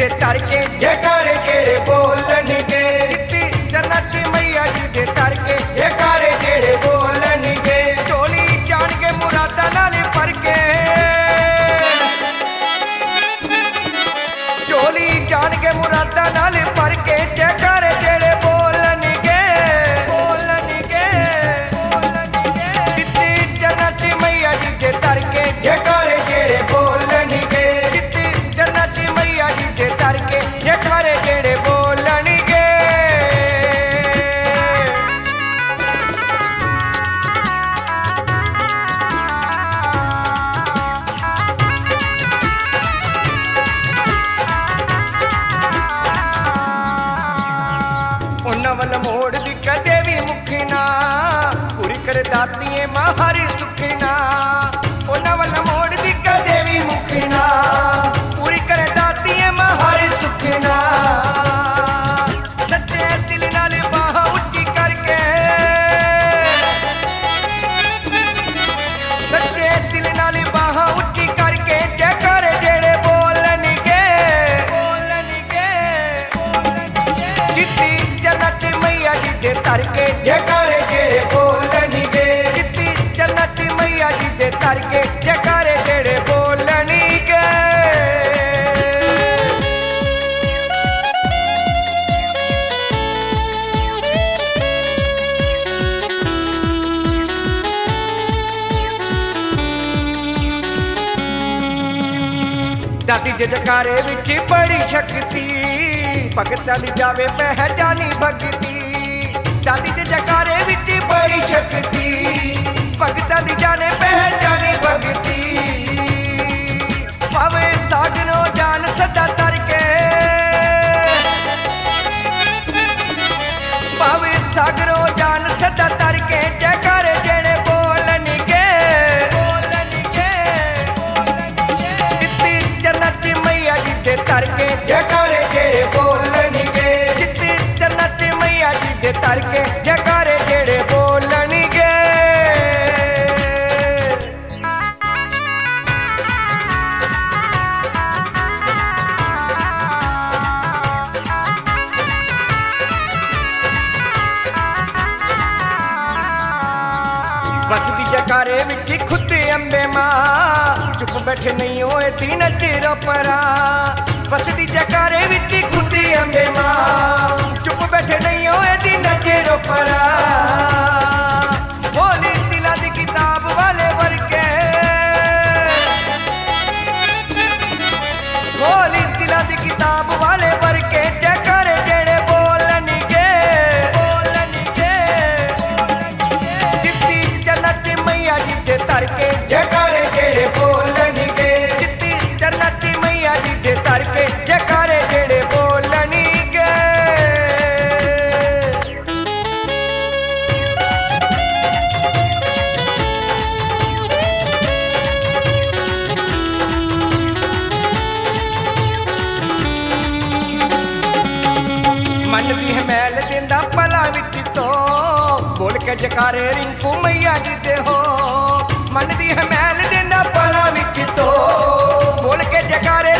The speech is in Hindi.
दे तर के जयकारे जेड़े बोलणगे, जित्ती जन्नत मैया जी दे तर के जयकारे जेड़े बोलणगे, झोली जाणगे मुरादा नाल भर के, झोली जाणगे मुरादा नाल भर के जयकारे जेड़े बोलणगे, बोलणगे, बोलणगे जित्ती जन्नत मैया जी दे तर के जयकारे जेड़े बोलणगे, जित्ती जन्नत मैया जी दे तर के जयकारे जेड़े बोलणगे। उन्हां वल मोड़ दी कदे भी मुखना पूरी कर दातिए मां हर सुखना, उन्हां वल मोड़ दी कदे भी मुखना पूरी कर दातिए मां हर सुखना, सच्चे दिल नाल बाह उच्ची करके, सच्चे दिल नाल बाह उच्ची करके जयकारे जेड़े बोलणगे, बोलणगे, बोलणगे जित्ती जन्नत मैया जी दे तर के जयकारे जेड़े बोलणगे, जित्ती जन्नत मैया जी दे तर के जयकारे जेड़े बोलणगे। दादी दे जयकारे विच बड़ी शक्ति, भगतां दी जावे पहचानी भगती, दादी दे जयकारे विच बड़ी शक्ति, भगतां दी जाने पहचानी भगती, भावे सागनो जान सदा तर के, भावे सागनो जान सदा तर के जयकारे जेड़े बोलणगे, बोलणगे, बोलणगे जित्ती जन्नत मैया जी दे तर के जयकारे जेड़े बोलणगे, जित्ती जन्नत मैया जी दे तर के जयकारे जेड़े बोलणगे। बसदी जयकारे विच खुद अंबे मां, चुप बैठे नहीं होए तीन तेरो परा, बसदी जयकारे विच खुद अंबे मां, चुप बैठे नहीं होए तीन तेरो परा, बोली दिला दी किताब वाले वर्के, बोली दिला दी किताब वाले वर्के जयकारे जेड़े बोलणगे, बोलणगे, बोलणगे जित्ती जन्नत मैया जी दे तर के जयकारे जेड़े बोलणगे, जित्ती जन्नत मैया जी दे तर के जयकारे जेड़े बोलणगे। मन दी है मैल देंदा भला विच तो, बोल के जयकारे रिंकू मैया जी दे हो, मन दी है मैल देंदा भला विच तो, बोल के जयकारे